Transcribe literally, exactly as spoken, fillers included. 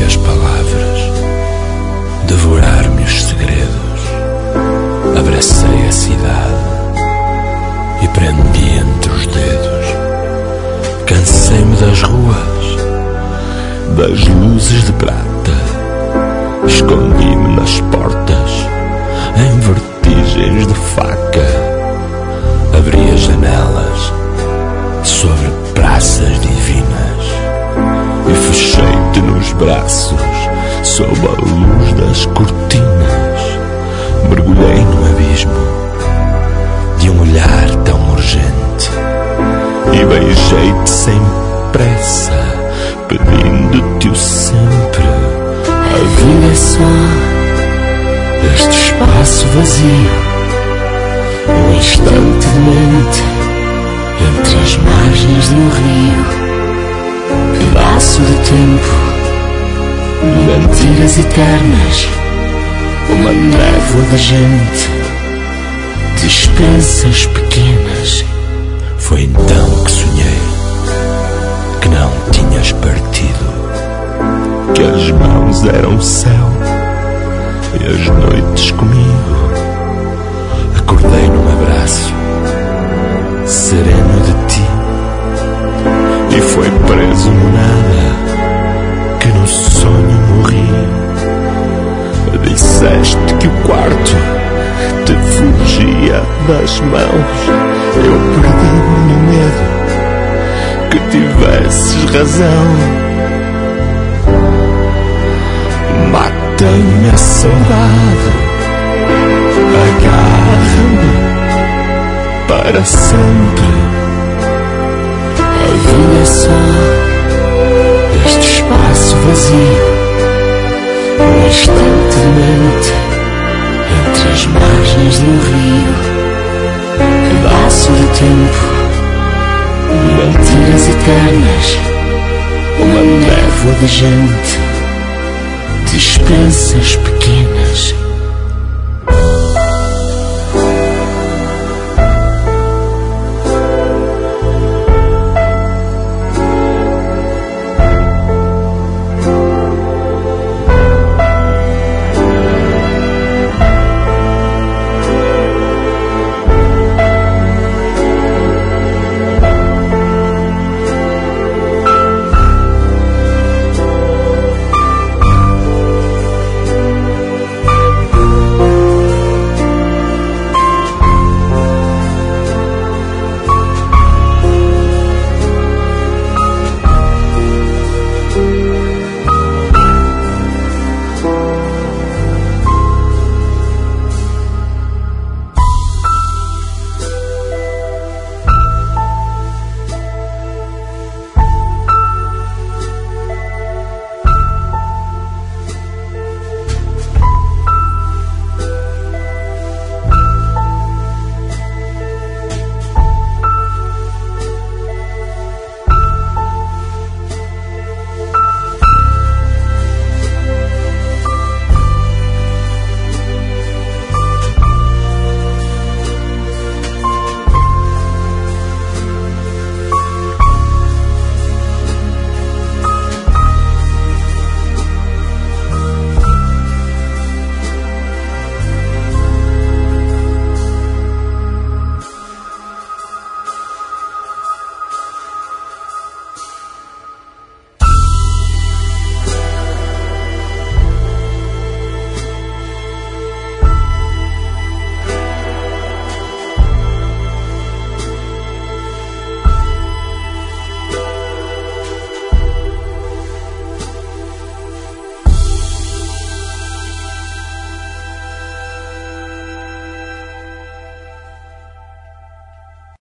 Deixei as palavras devorar-me os segredos. Abracei a cidade e prendi entre os dedos. Cansei-me das ruas, das luzes de prata. Escondi-me nas portas, em vertigens de faca. Abri as janelas sobre praças divinas e fechei-te nos braços sob a luz das cortinas. Mergulhei no abismo de um olhar tão urgente e beijei-te sem pressa, pedindo-te o sempre. A vida é só este espaço vazio, um instante de mente entre as margens de um rio, pedaço de tempo, mentiras eternas, uma névoa de gente, dispensas pequenas. Foi então que sonhei que não tinhas partido, que as mãos eram céu e as noites comigo. Acordei num abraço sereno de ti e foi preso no nada que no sonho morri. Disseste que o quarto te fugia das mãos. Eu perdi-me no medo que tivesses razão. Mata-me a saudade, agarra-me para sempre. A vida é só este espaço vazio, um instante de mente entre as margens de um rio, pedaço de tempo, mentiras eternas, uma névoa de gente, dispensas pequenas.